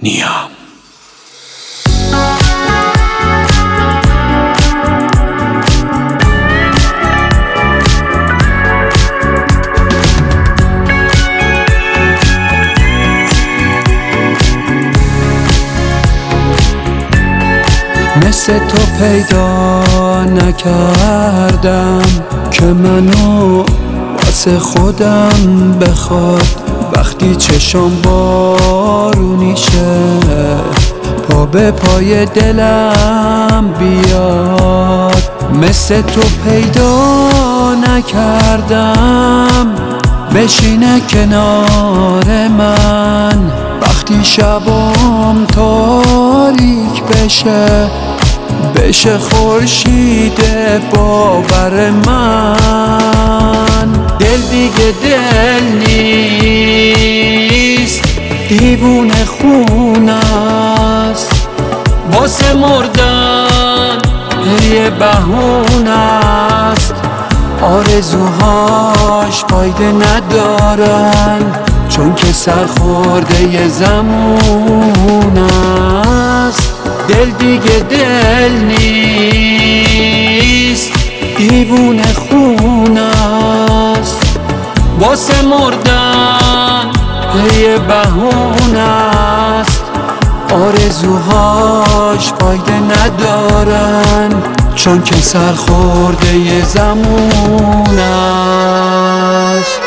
نیام. مثل تو پیدا نکردم که منو واسه خودم بخواد. وقتی چشم بارونیشه پا به پای دلم بیاد. مثل تو پیدا نکردم بشینه کنار من وقتی شبام تاریک بشه خورشید باور من. دل دیگه دل نیست، دیوونه خون است، واسه مردن یه بهونه است. آرزوهاش فایده ندارن چون که سرخورده یه زمون است. دل دیگه دل نیست، دیوونه خون است، واسه مردن یه بهونه است. آرزوهاش فایده ندارن چون که سرخورده یه زمون است.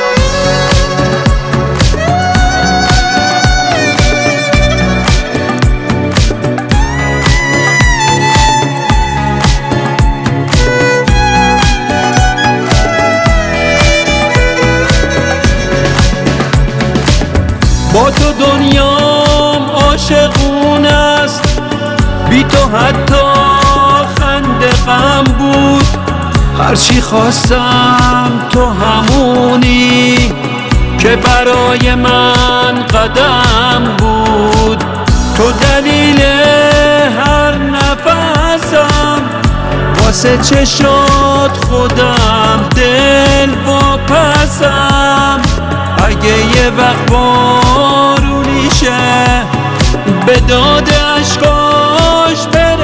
با تو دنیام عاشقون است، بی تو حتی خنده غم بود. هرچی خواستم تو همونی که برای من قدم بود. تو دلیل هر نفسم، واسه چشات خودم دل واپسم. اگه یه وقت بارونیشه به داد عشقاش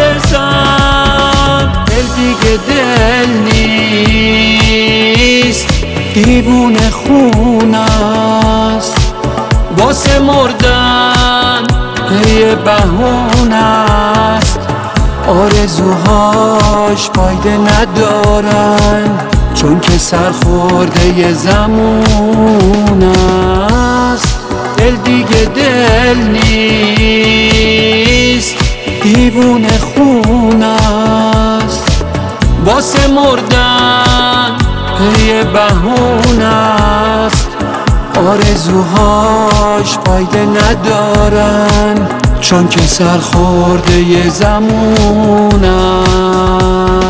برسم. دل دیگه دل نیست، دیوونه خون است، واسه مردن یه بهونه است. آرزوهاش فایده ندارن چون که سرخورده یه زمون است. دل دیگه دل نیست، دیوونه خون است، واسه مردن یه بهونه است. آرزوهاش فایده ندارن چون که سرخورده یه زمون است.